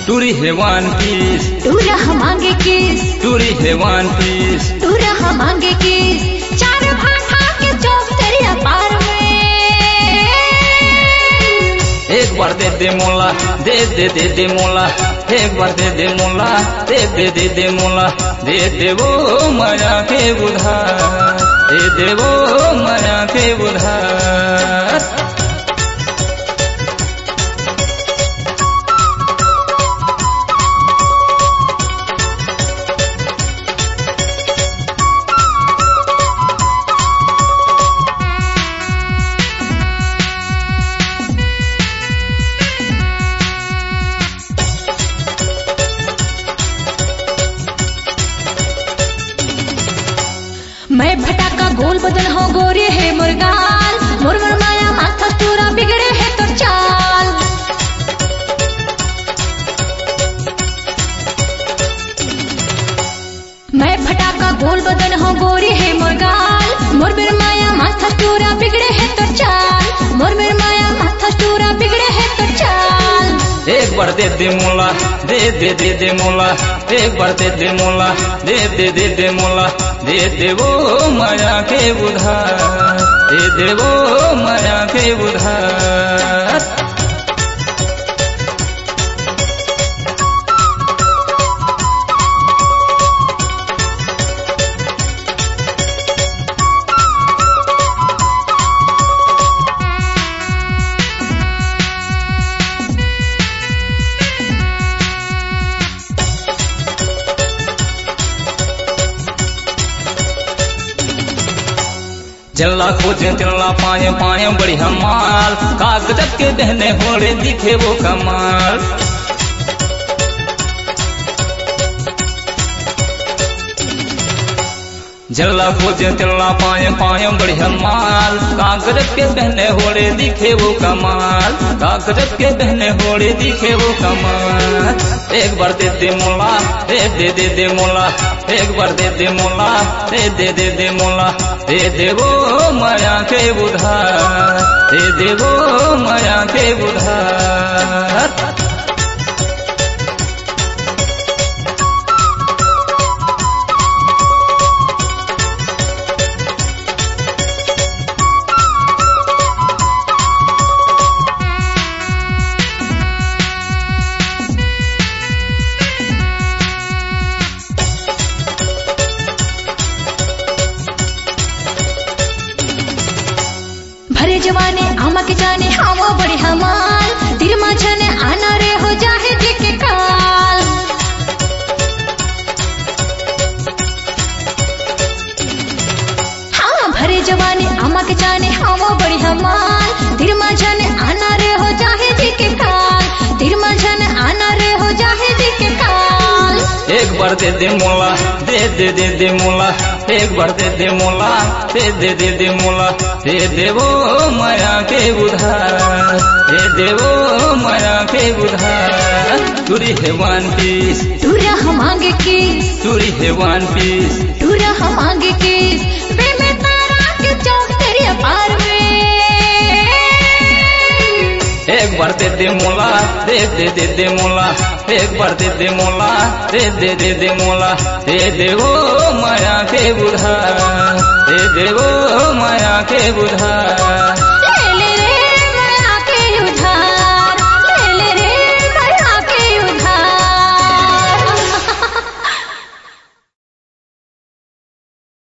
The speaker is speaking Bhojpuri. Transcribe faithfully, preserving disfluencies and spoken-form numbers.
टूरी है वन पीस, तू रहा मांगे किस, टूरी है वन पीस, तू रहा मांगे किस। चार भाषा के चौक तेरी अपार में। एक बार दे दे मोला, दे दे दे दे मोला, एक बार दे दे मोला, दे दे दे दे मोला, दे दे वो माया के उधार, दे दे वो माया के उधार। मैं फटाका गोल बदन हो गोरे है मुर्गाल, मुरमुर माया माथा चूरा बिगड़े है तो चाल। मैं फटाका गोल बदन हो गोरे है मुर्गाल, मुरमुर माया माथा चूरा बिगड़े है तो चाल, मुरमुर माया माथा चूरा बिगड़े है तो चाल। एक बार दे दे मोला, दे दे दे दे मोला, एक बार दे दे मोला, दे दे दे दे मोला, दे दे वो माया के उधार, दे दे वो माया के उधार। जल्ला खोजे जल्ला पाए पाए बढ़िया माल, कागज के बहने होड़े दिखे वो कमाल। जल्ला खोजे जल्ला पाए पाए बढ़िया माल, कागज के बहने होड़े दिखे वो कमाल, कागज के बहने होड़े दिखे वो कमाल। एक बार दे दे मोला, दे दे दे दे मोला, एक बार दे दे मोला, दे दे दे दे मोला, दे दे वो माया के उधार, दे दे वो माया के उधार। भरे जवाने आमा के जाने हावा बड़े हमाल, तिर माझने आना रे हो जाहे जी के काल। हाँ भरे जवाने आमा के जाने हावा बड़े हमाल, तिर माझने आना रे हो जाहे जी के काल, तिर माझने आना रे हो जाहे जी के काल। एक बार दे दे मोला, दे दे दे दे मोला, एक बार दे दे मोला, दे दे दे दे मोला, दे दे वो माया के उधार, दे दे वो माया के उधार। टूरी है वन पीस, तू रहा मांगे किस, टूरी है वन पीस, तू रहा मांगे किस। वे मैं तारा के चौक तेरी अपार में। एक बार दे दे मोला, दे दे दे दे मोला, एक बार दे दे मोला, दे दे दे दे मोला, दे दे वो माया के उधार, दे दे वो माया के उधार।